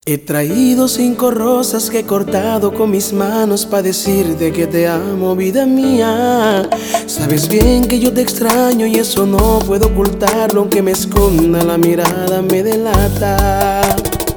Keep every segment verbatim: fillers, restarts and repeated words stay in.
He traído cinco rosas que he cortado con mis manos pa' decirte que te amo, vida mía. Sabes bien que yo te extraño y eso no puedo ocultarlo, aunque me esconda la mirada me delata.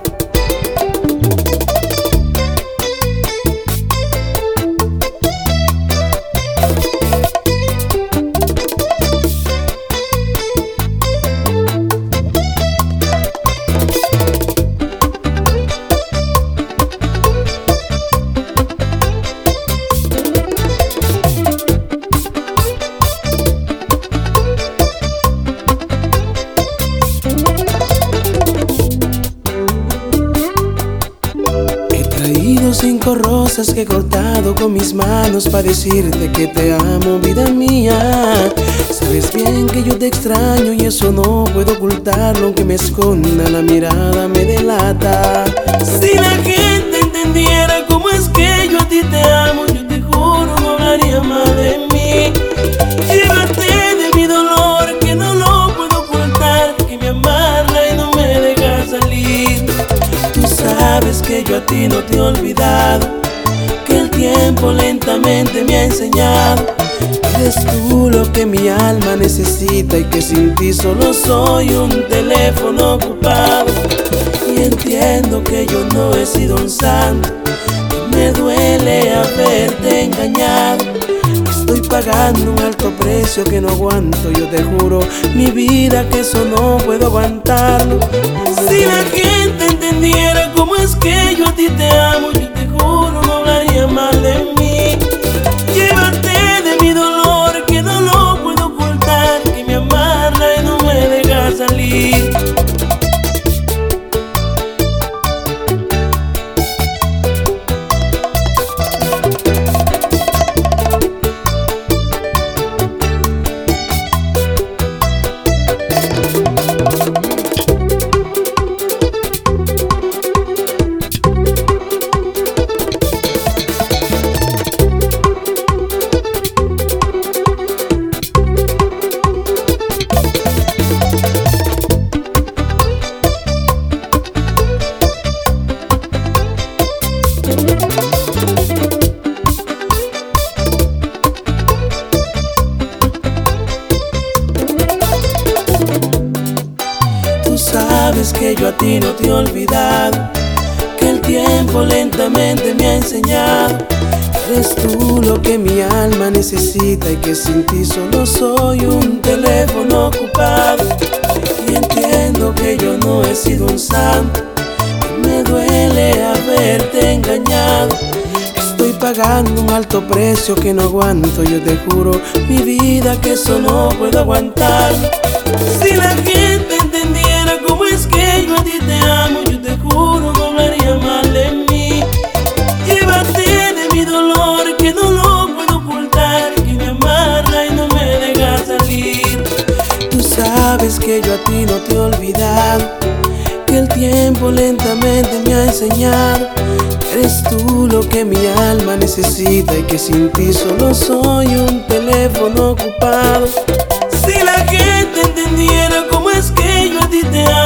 Cinco rosas que he cortado con mis manos pa' decirte que te amo, vida mía. Sabes bien que yo te extraño y eso no puedo ocultarlo, aunque me esconda la mirada me delata. Si la gente entendiera cómo es que yo a ti te amo, yo te juro no hablaría más de mí. Llévate de mi dolor que no lo puedo ocultar, que me amarra y no me deja salir. Tú sabes que yo a ti no te he olvidado, que el tiempo lentamente me ha enseñado. Eres tú lo que mi alma necesita y que sin ti solo soy un teléfono ocupado. Y entiendo que yo no he sido un santo, que me duele haberte engañado. Estoy pagando un alto precio que no aguanto, yo te juro, mi vida, que eso no puedo aguantarlo. Si la gente entendiera cómo es que yo a ti te amo, yo te juro no hablaría mal de mí. Llévate de mi dolor que no lo puedo ocultar, que me amarra y no me deja salir. Sabes que yo a ti no te he olvidado, que el tiempo lentamente me ha enseñado. Eres tú lo que mi alma necesita y que sin ti solo soy un teléfono ocupado. Y entiendo que yo no he sido un santo, que me duele haberte engañado. Estoy pagando un alto precio que no aguanto, yo te juro, mi vida, que eso no puedo aguantar. Si la gente entendiera cómo es que yo a ti te amo, yo te juro no hablaría mal de mí. Llévate de mi dolor que no lo puedo ocultar, que me amarra y no me deja salir. Tú sabes que yo a ti no te he olvidado, que el tiempo lentamente me ha enseñado. Eres tú lo que mi alma necesita y que sin ti solo soy un teléfono ocupado. Si la gente entendiera cómo es que yo a ti te amo,